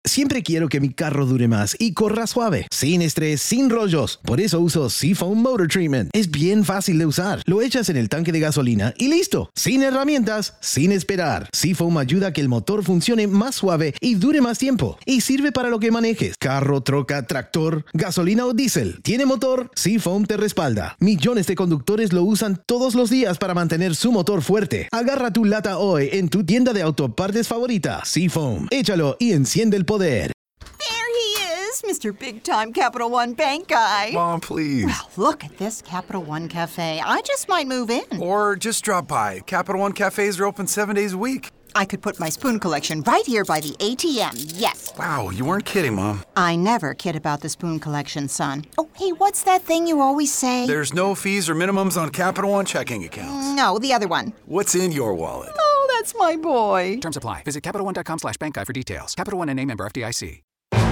Siempre quiero que mi carro dure más y corra suave, sin estrés, sin rollos. Por eso uso Seafoam Motor Treatment. Es bien fácil de usar. Lo echas en el tanque de gasolina y listo. Sin herramientas, sin esperar. Seafoam ayuda a que el motor funcione más suave y dure más tiempo. Y sirve para lo que manejes. Carro, troca, tractor, gasolina o diésel. ¿Tiene motor? Seafoam te respalda. Millones de conductores lo usan todos los días para mantener su motor fuerte. Agarra tu lata hoy en tu tienda de autopartes favorita. Seafoam. Échalo y enciende el poder. There he is, Mr. Big Time Capital One Bank guy. Mom, please. Well, look at this Capital One Cafe. I just might move in. Or just drop by. Capital One cafes are open 7 days a week. I could put my spoon collection right here by the ATM, yes. Wow, you weren't kidding, Mom. I never kid about the spoon collection, son. Oh, hey, what's that thing you always say? There's no fees or minimums on Capital One checking accounts. No, the other one. What's in your wallet? Oh, that's my boy. Terms apply. Visit CapitalOne.com/bankguide for details. Capital One N.A. member FDIC.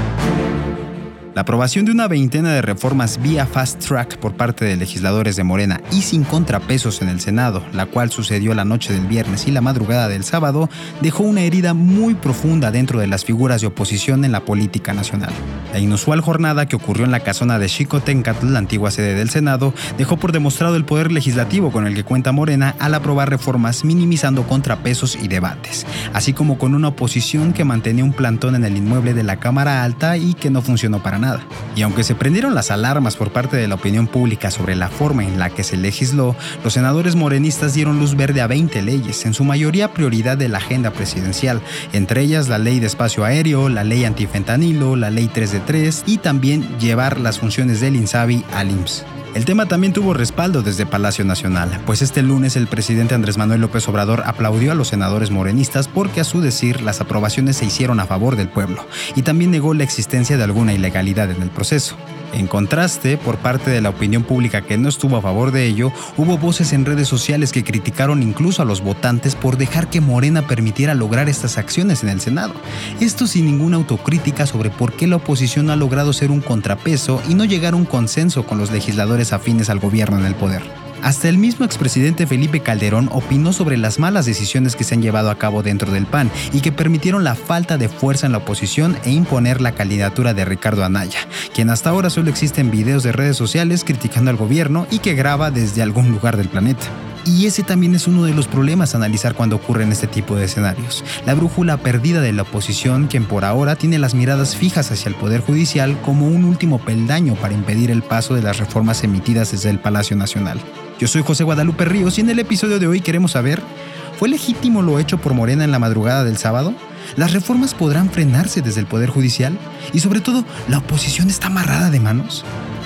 La aprobación de una veintena de reformas vía fast track por parte de legisladores de Morena y sin contrapesos en el Senado, la cual sucedió la noche del viernes y la madrugada del sábado, dejó una herida muy profunda dentro de las figuras de oposición en la política nacional. La inusual jornada que ocurrió en la casona de Xicoténcatl, la antigua sede del Senado, dejó por demostrado el poder legislativo con el que cuenta Morena al aprobar reformas minimizando contrapesos y debates, así como con una oposición que mantenía un plantón en el inmueble de la Cámara Alta y que no funcionó para nada. Y aunque se prendieron las alarmas por parte de la opinión pública sobre la forma en la que se legisló, los senadores morenistas dieron luz verde a 20 leyes, en su mayoría prioridad de la agenda presidencial, entre ellas la ley de espacio aéreo, la ley antifentanilo, la ley 3 de 3 y también llevar las funciones del INSABI al IMSS. El tema también tuvo respaldo desde Palacio Nacional, pues este lunes el presidente Andrés Manuel López Obrador aplaudió a los senadores morenistas porque a su decir las aprobaciones se hicieron a favor del pueblo y también negó la existencia de alguna ilegalidad en el proceso. En contraste, por parte de la opinión pública que no estuvo a favor de ello, hubo voces en redes sociales que criticaron incluso a los votantes por dejar que Morena permitiera lograr estas acciones en el Senado. Esto sin ninguna autocrítica sobre por qué la oposición ha logrado ser un contrapeso y no llegar a un consenso con los legisladores afines al gobierno en el poder. Hasta el mismo expresidente Felipe Calderón opinó sobre las malas decisiones que se han llevado a cabo dentro del PAN y que permitieron la falta de fuerza en la oposición e imponer la candidatura de Ricardo Anaya, quien hasta ahora solo existe en videos de redes sociales criticando al gobierno y que graba desde algún lugar del planeta. Y ese también es uno de los problemas a analizar cuando ocurren este tipo de escenarios. La brújula perdida de la oposición, quien por ahora tiene las miradas fijas hacia el Poder Judicial como un último peldaño para impedir el paso de las reformas emitidas desde el Palacio Nacional. Yo soy José Guadalupe Ríos y en el episodio de hoy queremos saber, ¿fue legítimo lo hecho por Morena en la madrugada del sábado? ¿Las reformas podrán frenarse desde el Poder Judicial? Y sobre todo, ¿la oposición está amarrada de manos?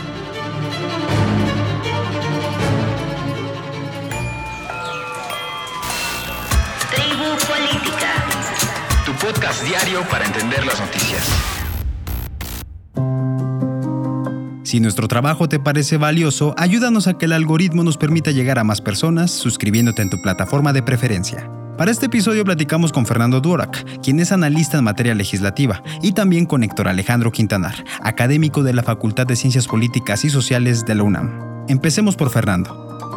Tribu Política, Tu podcast diario para entender las noticias. Si nuestro trabajo te parece valioso, ayúdanos a que el algoritmo nos permita llegar a más personas suscribiéndote en tu plataforma de preferencia. Para este episodio platicamos con Fernando Dworak, quien es analista en materia legislativa, y también con Héctor Alejandro Quintanar, académico de la Facultad de Ciencias Políticas y Sociales de la UNAM. Empecemos por Fernando.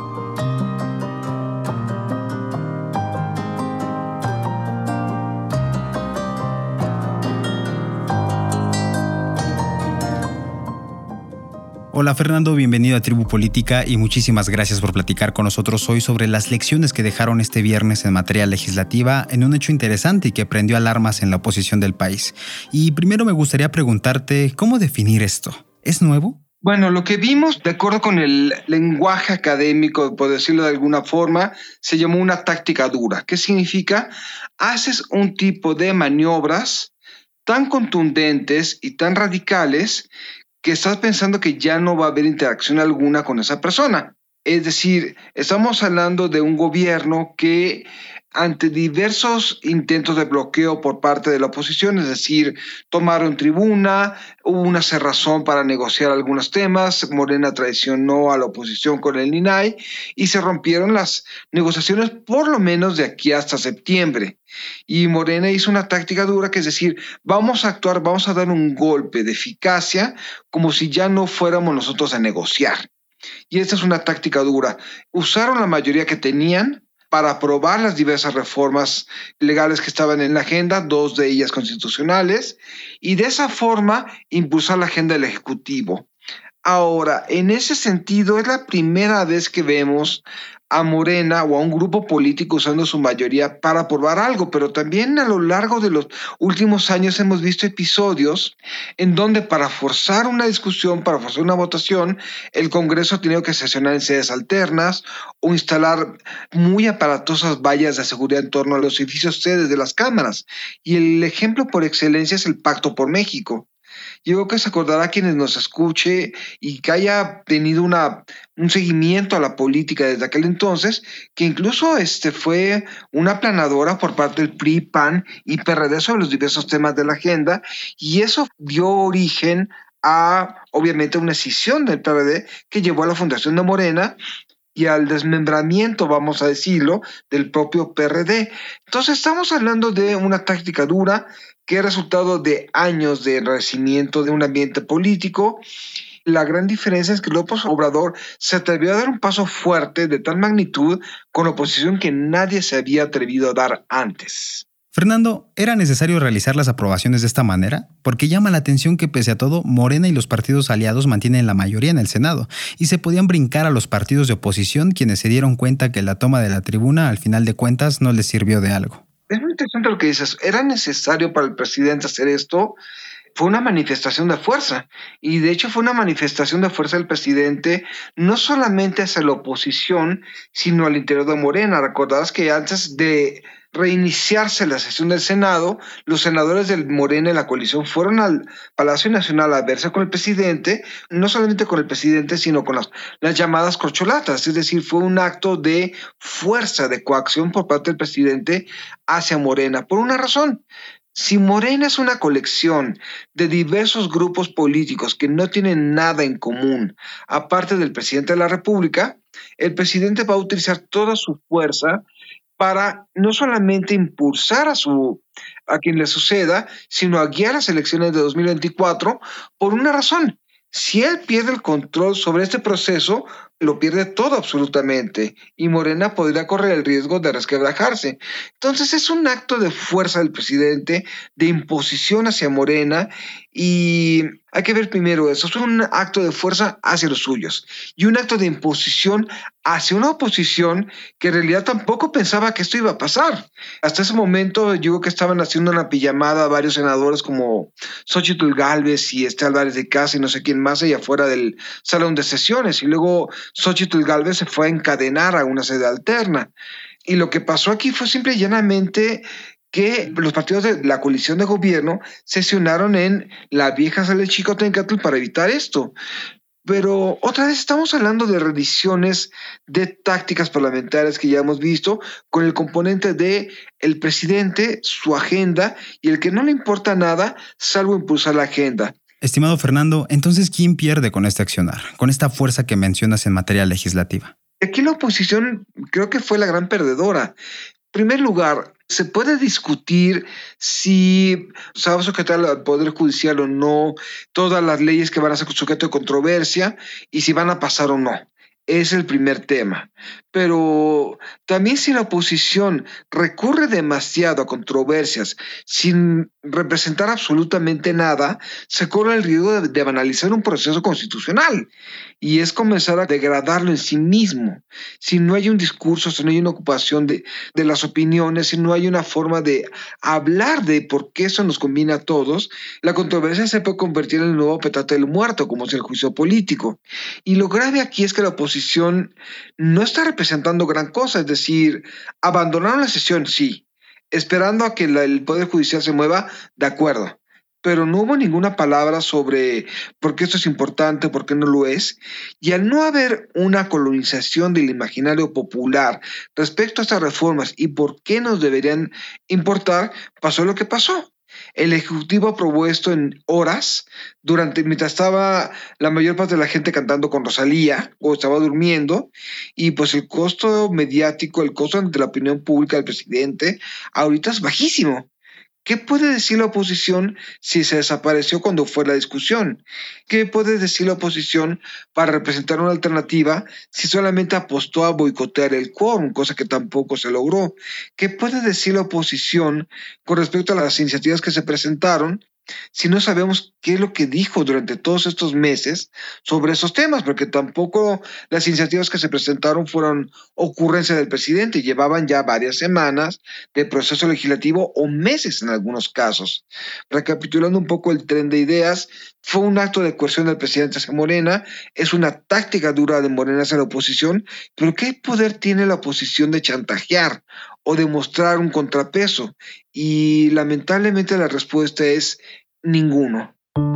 Hola Fernando, bienvenido a Tribu Política y muchísimas gracias por platicar con nosotros hoy sobre las lecciones que dejaron este viernes en materia legislativa en un hecho interesante y que prendió alarmas en la oposición del país. Y primero me gustaría preguntarte, ¿cómo definir esto? ¿Es nuevo? Bueno, lo que vimos, de acuerdo con el lenguaje académico, por decirlo de alguna forma, se llamó una táctica dura. ¿Qué significa? Haces un tipo de maniobras tan contundentes y tan radicales que estás pensando que ya no va a haber interacción alguna con esa persona. Es decir, estamos hablando de un gobierno que ante diversos intentos de bloqueo por parte de la oposición, es decir, tomaron tribuna, hubo una cerrazón para negociar algunos temas, Morena traicionó a la oposición con el INAI y se rompieron las negociaciones por lo menos de aquí hasta septiembre. Y Morena hizo una táctica dura, que es decir, vamos a actuar, vamos a dar un golpe de eficacia como si ya no fuéramos nosotros a negociar. Y esta es una táctica dura. Usaron la mayoría que tenían para aprobar las diversas reformas legales que estaban en la agenda, 2 de ellas constitucionales, y de esa forma impulsar la agenda del Ejecutivo. Ahora, en ese sentido, es la primera vez que vemos a Morena o a un grupo político usando su mayoría para aprobar algo, pero también a lo largo de los últimos años hemos visto episodios en donde para forzar una discusión, para forzar una votación, el Congreso ha tenido que sesionar en sedes alternas o instalar muy aparatosas vallas de seguridad en torno a los edificios sedes de las cámaras. Y el ejemplo por excelencia es el Pacto por México. Yo creo que se acordará quienes nos escuche y que haya tenido un seguimiento a la política desde aquel entonces, que incluso fue una aplanadora por parte del PRI, PAN y PRD sobre los diversos temas de la agenda, y eso dio origen a, obviamente, una escisión del PRD que llevó a la fundación de Morena y al desmembramiento, vamos a decirlo, del propio PRD. Entonces estamos hablando de una táctica dura que es resultado de años de enrarecimiento de un ambiente político. La gran diferencia es que López Obrador se atrevió a dar un paso fuerte de tal magnitud con oposición que nadie se había atrevido a dar antes. Fernando, ¿era necesario realizar las aprobaciones de esta manera? Porque llama la atención que pese a todo, Morena y los partidos aliados mantienen la mayoría en el Senado y se podían brincar a los partidos de oposición quienes se dieron cuenta que la toma de la tribuna al final de cuentas no les sirvió de algo. Es muy interesante lo que dices. ¿Era necesario para el presidente hacer esto? Fue una manifestación de fuerza, y de hecho fue una manifestación de fuerza del presidente no solamente hacia la oposición, sino al interior de Morena. Recordarás que antes de reiniciarse la sesión del Senado, los senadores del Morena y la coalición fueron al Palacio Nacional a verse con el presidente, no solamente con el presidente, sino con las llamadas corcholatas, es decir, fue un acto de fuerza, de coacción por parte del presidente hacia Morena, por una razón. Si Morena es una colección de diversos grupos políticos que no tienen nada en común, aparte del presidente de la República, el presidente va a utilizar toda su fuerza para no solamente impulsar a quien le suceda, sino a guiar las elecciones de 2024 por una razón. Si él pierde el control sobre este proceso, lo pierde todo absolutamente y Morena podría correr el riesgo de resquebrajarse. Entonces es un acto de fuerza del presidente, de imposición hacia Morena, y hay que ver primero eso. Es un acto de fuerza hacia los suyos y un acto de imposición hacia una oposición que en realidad tampoco pensaba que esto iba a pasar. Hasta ese momento yo creo que estaban haciendo una pijamada a varios senadores como Xóchitl Gálvez y Álvarez de Casa y no sé quién más allá afuera del salón de sesiones, y luego Xóchitl Gálvez se fue a encadenar a una sede alterna. Y lo que pasó aquí fue simple y llanamente que los partidos de la coalición de gobierno sesionaron en la vieja sala de Xicoténcatl para evitar esto. Pero otra vez estamos hablando de reediciones de tácticas parlamentarias que ya hemos visto, con el componente de el presidente, su agenda y el que no le importa nada salvo impulsar la agenda. Estimado Fernando, entonces, ¿quién pierde con este accionar, con esta fuerza que mencionas en materia legislativa? Aquí la oposición creo que fue la gran perdedora. En primer lugar, se puede discutir si se va a sujetar al Poder Judicial o no, todas las leyes que van a ser sujeto de controversia y si van a pasar o no. Es el primer tema. Pero también si la oposición recurre demasiado a controversias sin representar absolutamente nada, se corre el riesgo de banalizar un proceso constitucional y es comenzar a degradarlo en sí mismo. Si no hay un discurso, si no hay una ocupación de las opiniones, si no hay una forma de hablar de por qué eso nos conviene a todos, la controversia se puede convertir en el nuevo petate del muerto, como es el juicio político. Y lo grave aquí es que la oposición no está representando gran cosa, es decir, abandonaron la sesión, sí, esperando a que el Poder Judicial se mueva, de acuerdo, pero no hubo ninguna palabra sobre por qué esto es importante, por qué no lo es, y al no haber una colonización del imaginario popular respecto a estas reformas y por qué nos deberían importar, pasó lo que pasó. El Ejecutivo aprobó esto en horas, mientras estaba la mayor parte de la gente cantando con Rosalía o estaba durmiendo, y pues el costo mediático, el costo ante la opinión pública del presidente ahorita es bajísimo. ¿Qué puede decir la oposición si se desapareció cuando fue la discusión? ¿Qué puede decir la oposición para representar una alternativa si solamente apostó a boicotear el quórum, cosa que tampoco se logró? ¿Qué puede decir la oposición con respecto a las iniciativas que se presentaron si no sabemos qué es lo que dijo durante todos estos meses sobre esos temas? Porque tampoco las iniciativas que se presentaron fueron ocurrencia del presidente, llevaban ya varias semanas de proceso legislativo o meses en algunos casos. Recapitulando un poco el tren de ideas, fue un acto de coerción del presidente hacia Morena, es una táctica dura de Morena hacia la oposición, pero ¿qué poder tiene la oposición de chantajear o de mostrar un contrapeso? Y lamentablemente la respuesta es ninguno.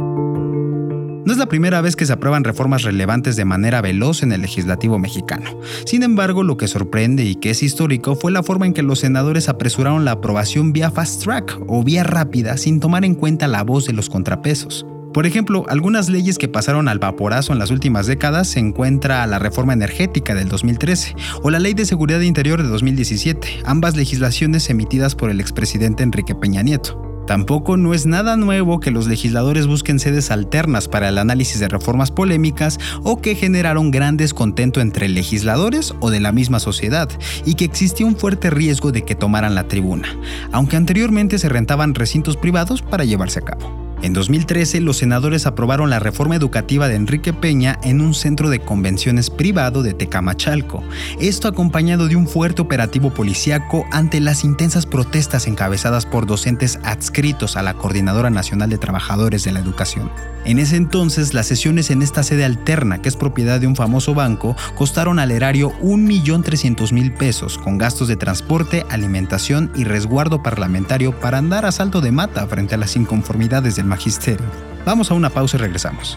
No es la primera vez que se aprueban reformas relevantes de manera veloz en el legislativo mexicano. Sin embargo, lo que sorprende y que es histórico fue la forma en que los senadores apresuraron la aprobación vía fast track o vía rápida sin tomar en cuenta la voz de los contrapesos. Por ejemplo, algunas leyes que pasaron al vaporazo en las últimas décadas se encuentra la reforma energética del 2013 o la Ley de Seguridad Interior de 2017, ambas legislaciones emitidas por el expresidente Enrique Peña Nieto. Tampoco no es nada nuevo que los legisladores busquen sedes alternas para el análisis de reformas polémicas o que generaron gran descontento entre legisladores o de la misma sociedad y que existía un fuerte riesgo de que tomaran la tribuna, aunque anteriormente se rentaban recintos privados para llevarse a cabo. En 2013, los senadores aprobaron la reforma educativa de Enrique Peña en un centro de convenciones privado de Tecamachalco. Esto acompañado de un fuerte operativo policíaco ante las intensas protestas encabezadas por docentes adscritos a la Coordinadora Nacional de Trabajadores de la Educación. En ese entonces, las sesiones en esta sede alterna, que es propiedad de un famoso banco, costaron al erario 1,300,000 pesos, con gastos de transporte, alimentación y resguardo parlamentario para andar a salto de mata frente a las inconformidades del magisterio. Vamos a una pausa y regresamos.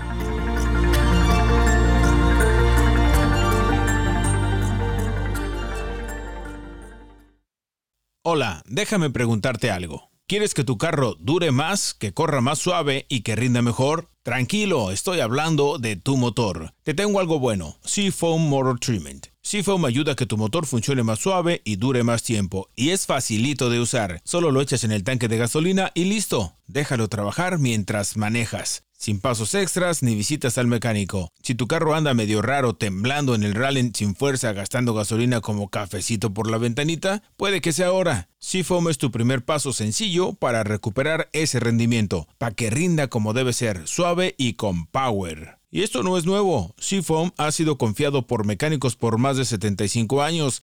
Hola, déjame preguntarte algo. ¿Quieres que tu carro dure más, que corra más suave y que rinda mejor? Tranquilo, estoy hablando de tu motor. Te tengo algo bueno, Seafoam Motor Treatment. Seafoam ayuda a que tu motor funcione más suave y dure más tiempo. Y es facilito de usar. Solo lo echas en el tanque de gasolina y listo. Déjalo trabajar mientras manejas. Sin pasos extras ni visitas al mecánico. Si tu carro anda medio raro, temblando en el rally sin fuerza, gastando gasolina como cafecito por la ventanita, puede que sea ahora. Seafoam es tu primer paso sencillo para recuperar ese rendimiento, para que rinda como debe ser, suave y con power. Y esto no es nuevo. Seafoam ha sido confiado por mecánicos por más de 75 años.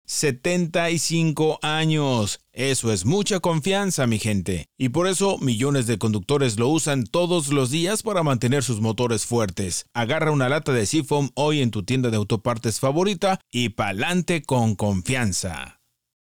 ¡75 años! Eso es mucha confianza, mi gente. Y por eso millones de conductores lo usan todos los días para mantener sus motores fuertes. Agarra una lata de Seafoam hoy en tu tienda de autopartes favorita y pa'lante con confianza.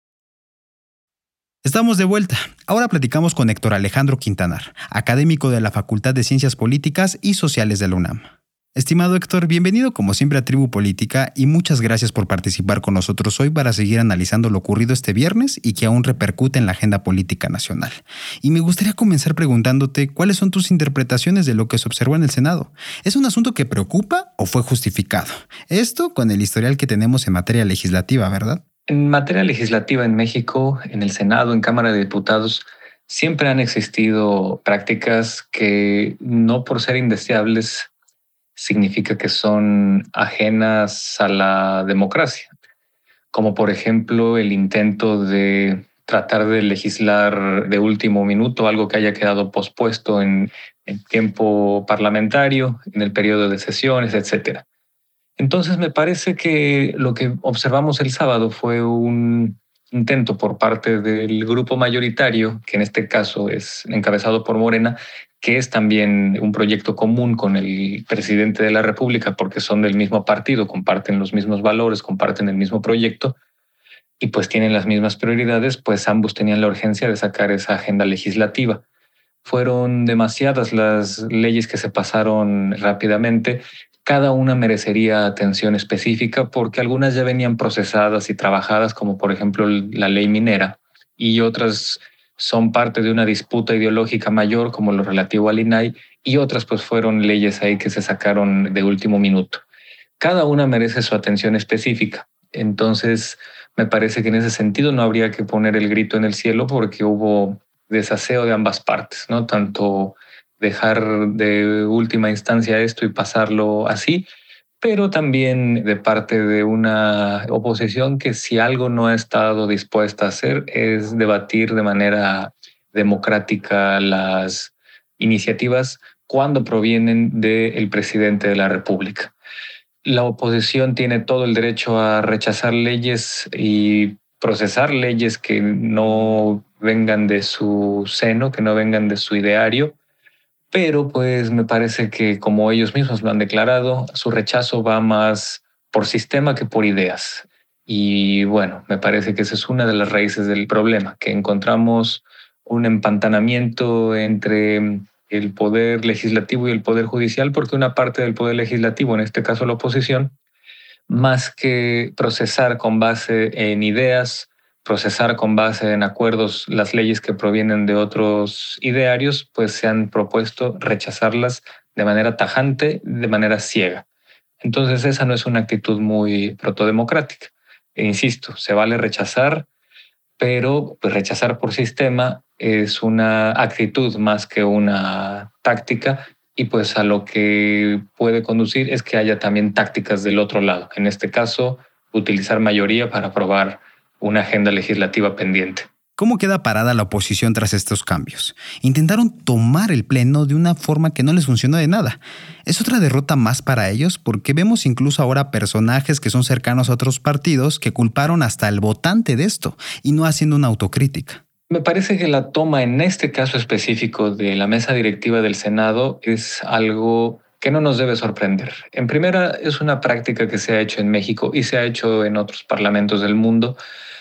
Estamos de vuelta. Ahora platicamos con Héctor Alejandro Quintanar, académico de la Facultad de Ciencias Políticas y Sociales de la UNAM. Estimado Héctor, bienvenido como siempre a Tribu Política y muchas gracias por participar con nosotros hoy para seguir analizando lo ocurrido este viernes y que aún repercute en la agenda política nacional. Y me gustaría comenzar preguntándote cuáles son tus interpretaciones de lo que se observó en el Senado. ¿Es un asunto que preocupa o fue justificado? Esto con el historial que tenemos en materia legislativa, ¿verdad? En materia legislativa en México, en el Senado, en Cámara de Diputados, siempre han existido prácticas que no por ser indeseables significa que son ajenas a la democracia, como por ejemplo el intento de tratar de legislar de último minuto algo que haya quedado pospuesto en tiempo parlamentario, en el periodo de sesiones, etc. Entonces me parece que lo que observamos el sábado fue un intento por parte del grupo mayoritario, que en este caso es encabezado por Morena, que es también un proyecto común con el presidente de la República porque son del mismo partido, comparten los mismos valores, comparten el mismo proyecto y pues tienen las mismas prioridades, pues ambos tenían la urgencia de sacar esa agenda legislativa. Fueron demasiadas las leyes que se pasaron rápidamente. Cada una merecería atención específica porque algunas ya venían procesadas y trabajadas, como por ejemplo la ley minera, y otras son parte de una disputa ideológica mayor, como lo relativo al INAI, y otras pues fueron leyes ahí que se sacaron de último minuto. Cada una merece su atención específica. Entonces, me parece que en ese sentido no habría que poner el grito en el cielo porque hubo desaseo de ambas partes, ¿no? Tanto dejar de última instancia esto y pasarlo así, pero también de parte de una oposición que si algo no ha estado dispuesta a hacer es debatir de manera democrática las iniciativas cuando provienen del presidente de la República. La oposición tiene todo el derecho a rechazar leyes y procesar leyes que no vengan de su seno, que no vengan de su ideario, pero pues me parece que, como ellos mismos lo han declarado, su rechazo va más por sistema que por ideas. Y bueno, me parece que esa es una de las raíces del problema, que encontramos un empantanamiento entre el poder legislativo y el poder judicial, porque una parte del poder legislativo, en este caso la oposición, más que procesar con base en ideas, procesar con base en acuerdos las leyes que provienen de otros idearios, pues se han propuesto rechazarlas de manera tajante, de manera ciega. Entonces esa no es una actitud muy protodemocrática. E insisto, se vale rechazar, pero pues rechazar por sistema es una actitud más que una táctica, y pues a lo que puede conducir es que haya también tácticas del otro lado. En este caso, utilizar mayoría para aprobar una agenda legislativa pendiente. ¿Cómo queda parada la oposición tras estos cambios? Intentaron tomar el pleno de una forma que no les funcionó de nada. ¿Es otra derrota más para ellos? Porque vemos incluso ahora personajes que son cercanos a otros partidos que culparon hasta al votante de esto y no haciendo una autocrítica. Me parece que la toma en este caso específico de la mesa directiva del Senado es algo que no nos debe sorprender. En primera, es una práctica que se ha hecho en México y se ha hecho en otros parlamentos del mundo,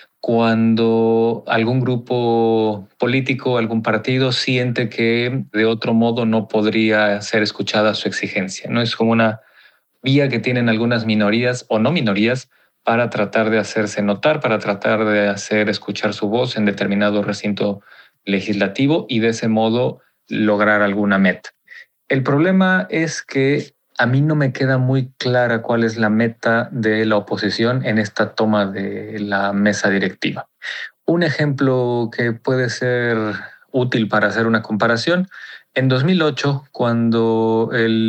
cuando algún grupo político, algún partido siente que de otro modo no podría ser escuchada su exigencia, ¿no? Es como una vía que tienen algunas minorías o no minorías para tratar de hacerse notar, para tratar de hacer escuchar su voz en determinado recinto legislativo y de ese modo lograr alguna meta. El problema es que a mí no me queda muy clara cuál es la meta de la oposición en esta toma de la mesa directiva. Un ejemplo que puede ser útil para hacer una comparación: en 2008, cuando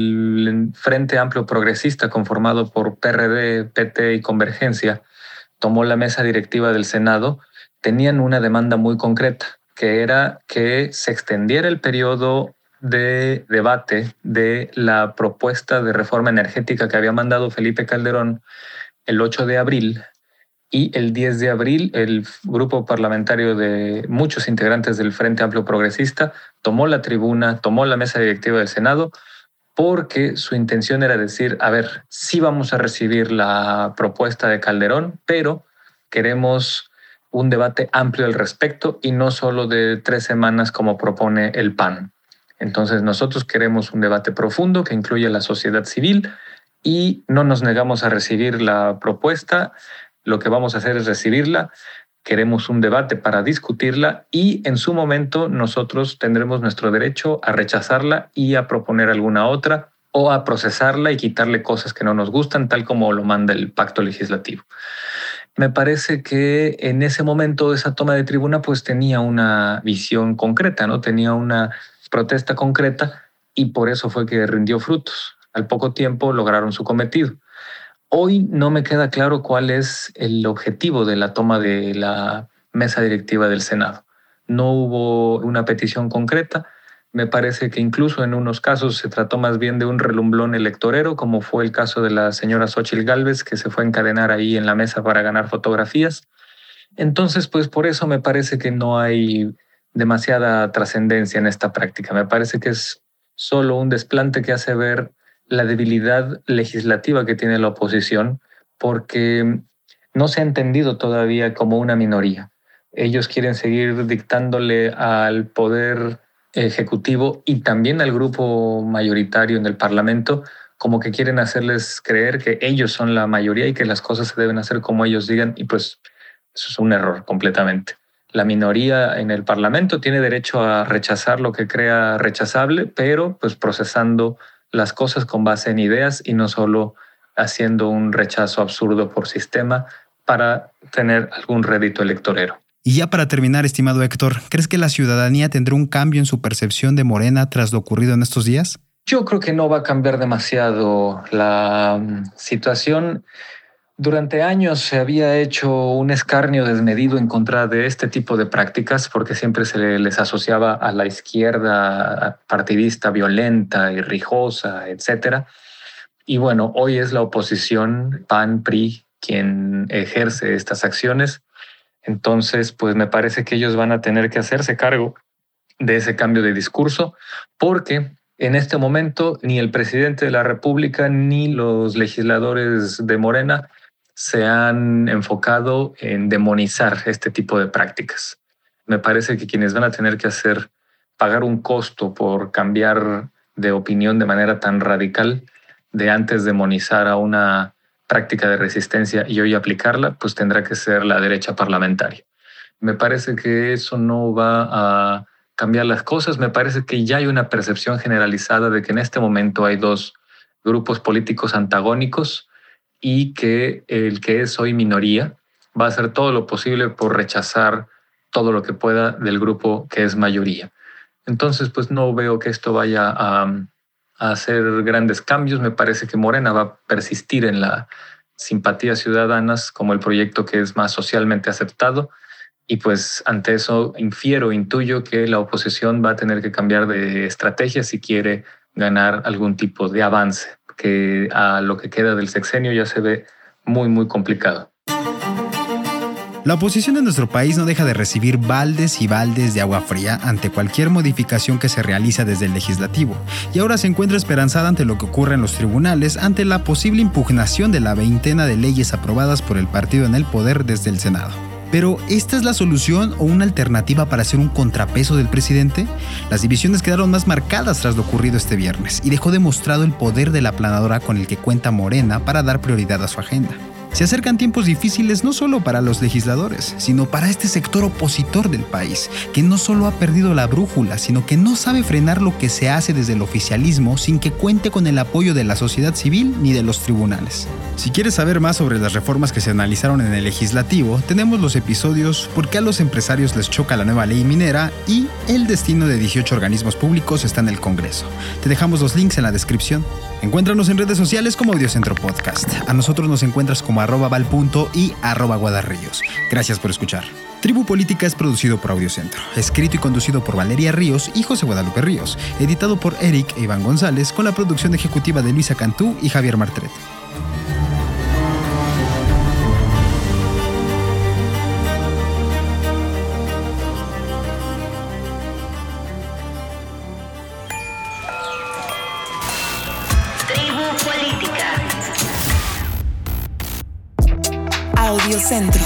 el Frente Amplio Progresista, conformado por PRD, PT y Convergencia, tomó la mesa directiva del Senado, tenían una demanda muy concreta, que era que se extendiera el periodo de debate de la propuesta de reforma energética que había mandado Felipe Calderón el 8 de abril, y el 10 de abril el grupo parlamentario de muchos integrantes del Frente Amplio Progresista tomó la tribuna, tomó la mesa directiva del Senado, porque su intención era decir: a ver, sí vamos a recibir la propuesta de Calderón, pero queremos un debate amplio al respecto y no solo de 3 semanas como propone el PAN. Entonces nosotros queremos un debate profundo que incluya a la sociedad civil y no nos negamos a recibir la propuesta. Lo que vamos a hacer es recibirla, queremos un debate para discutirla y en su momento nosotros tendremos nuestro derecho a rechazarla y a proponer alguna otra, o a procesarla y quitarle cosas que no nos gustan, tal como lo manda el pacto legislativo. Me parece que en ese momento esa toma de tribuna pues tenía una visión concreta, ¿no? Tenía una protesta concreta y por eso fue que rindió frutos. Al poco tiempo lograron su cometido. Hoy no me queda claro cuál es el objetivo de la toma de la mesa directiva del Senado. No hubo una petición concreta. Me parece que incluso en unos casos se trató más bien de un relumbrón electorero, como fue el caso de la señora Xóchitl Gálvez, que se fue a encadenar ahí en la mesa para ganar fotografías. Entonces, pues por eso me parece que no hay demasiada trascendencia en esta práctica. Me parece que es solo un desplante que hace ver la debilidad legislativa que tiene la oposición, porque no se ha entendido todavía como una minoría. Ellos quieren seguir dictándole al poder ejecutivo y también al grupo mayoritario en el Parlamento, como que quieren hacerles creer que ellos son la mayoría y que las cosas se deben hacer como ellos digan, y pues eso es un error completamente. La minoría en el Parlamento tiene derecho a rechazar lo que crea rechazable, pero pues procesando las cosas con base en ideas y no solo haciendo un rechazo absurdo por sistema para tener algún rédito electorero. Y ya para terminar, estimado Héctor, ¿crees que la ciudadanía tendrá un cambio en su percepción de Morena tras lo ocurrido en estos días? Yo creo que no va a cambiar demasiado la situación. Durante años se había hecho un escarnio desmedido en contra de este tipo de prácticas porque siempre se les asociaba a la izquierda partidista violenta y rijosa, etcétera. Y bueno, hoy es la oposición PAN, PRI, quien ejerce estas acciones. Entonces, pues me parece que ellos van a tener que hacerse cargo de ese cambio de discurso porque en este momento ni el presidente de la República ni los legisladores de Morena se han enfocado en demonizar este tipo de prácticas. Me parece que quienes van a tener que pagar un costo por cambiar de opinión de manera tan radical, de antes demonizar a una práctica de resistencia y hoy aplicarla, pues tendrá que ser la derecha parlamentaria. Me parece que eso no va a cambiar las cosas. Me parece que ya hay una percepción generalizada de que en este momento hay dos grupos políticos antagónicos y que el que es hoy minoría va a hacer todo lo posible por rechazar todo lo que pueda del grupo que es mayoría. Entonces, pues no veo que esto vaya a hacer grandes cambios. Me parece que Morena va a persistir en la simpatía ciudadanas como el proyecto que es más socialmente aceptado. Y pues ante eso intuyo que la oposición va a tener que cambiar de estrategia si quiere ganar algún tipo de avance, que a lo que queda del sexenio ya se ve muy, muy complicado. La oposición de nuestro país no deja de recibir baldes y baldes de agua fría ante cualquier modificación que se realiza desde el legislativo, y ahora se encuentra esperanzada ante lo que ocurre en los tribunales ante la posible impugnación de la veintena de leyes aprobadas por el partido en el poder desde el Senado. Pero, ¿esta es la solución o una alternativa para hacer un contrapeso del presidente? Las divisiones quedaron más marcadas tras lo ocurrido este viernes y dejó demostrado el poder de la aplanadora con el que cuenta Morena para dar prioridad a su agenda. Se acercan tiempos difíciles no solo para los legisladores, sino para este sector opositor del país, que no solo ha perdido la brújula, sino que no sabe frenar lo que se hace desde el oficialismo sin que cuente con el apoyo de la sociedad civil ni de los tribunales. Si quieres saber más sobre las reformas que se analizaron en el legislativo, tenemos los episodios ¿Por qué a los empresarios les choca la nueva ley minera? Y El destino de 18 organismos públicos está en el Congreso. Te dejamos los links en la descripción. Encuéntranos en redes sociales como Audiocentro Podcast. A nosotros nos encuentras como @val.punto y @guadarríos. Gracias por escuchar. Tribu Política es producido por Audiocentro, escrito y conducido por Valeria Ríos y José Guadalupe Ríos, editado por Eric e Iván González, con la producción ejecutiva de Luisa Cantú y Javier Martret. Audiocentro.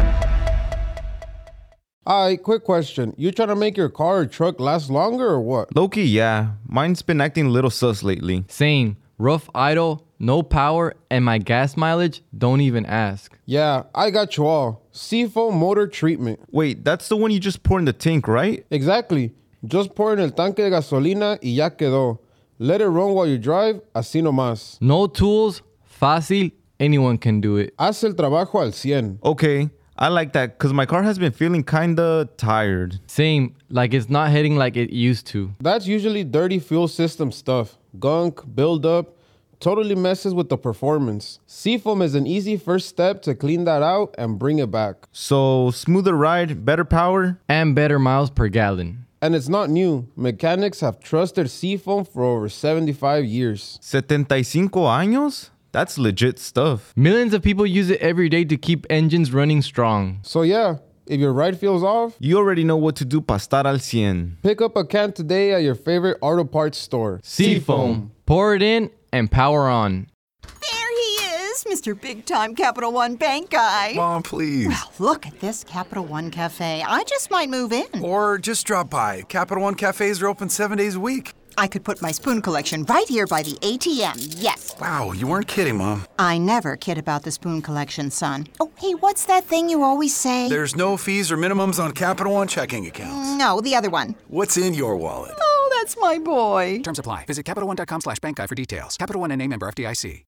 Alright, quick question. You trying to make your car or truck last longer or what? Low-key, yeah. Mine's been acting a little sus lately. Same. Rough idle, no power, and my gas mileage, don't even ask. Yeah, I got you all. Seafoam motor treatment. Wait, that's the one you just pour in the tank, right? Exactly. Just pour in el tanque de gasolina y ya quedó. Let it run while you drive, así nomás. No tools, fácil, anyone can do it. Haz el trabajo al 100. Okay, I like that because my car has been feeling kinda tired. Same, like it's not hitting like it used to. That's usually dirty fuel system stuff. Gunk, buildup, totally messes with the performance. Seafoam is an easy first step to clean that out and bring it back. So, smoother ride, better power? And better miles per gallon. And it's not new. Mechanics have trusted Seafoam for over 75 years. 75 años? That's legit stuff. Millions of people use it every day to keep engines running strong. So yeah, if your ride feels off, you already know what to do para estar al 100. Pick up a can today at your favorite auto parts store. Seafoam. Pour it in and power on. There he is, Mr. Big Time Capital One Bank guy. Mom, please. Well, look at this Capital One Cafe. I just might move in. Or just drop by. Capital One cafes are open 7 days a week. I could put my spoon collection right here by the ATM, yes. Wow, you weren't kidding, Mom. I never kid about the spoon collection, son. Oh, hey, what's that thing you always say? There's no fees or minimums on Capital One checking accounts. No, the other one. What's in your wallet? Oh, that's my boy. Terms apply. Visit CapitalOne.com/bankguide for details. Capital One NA, member FDIC.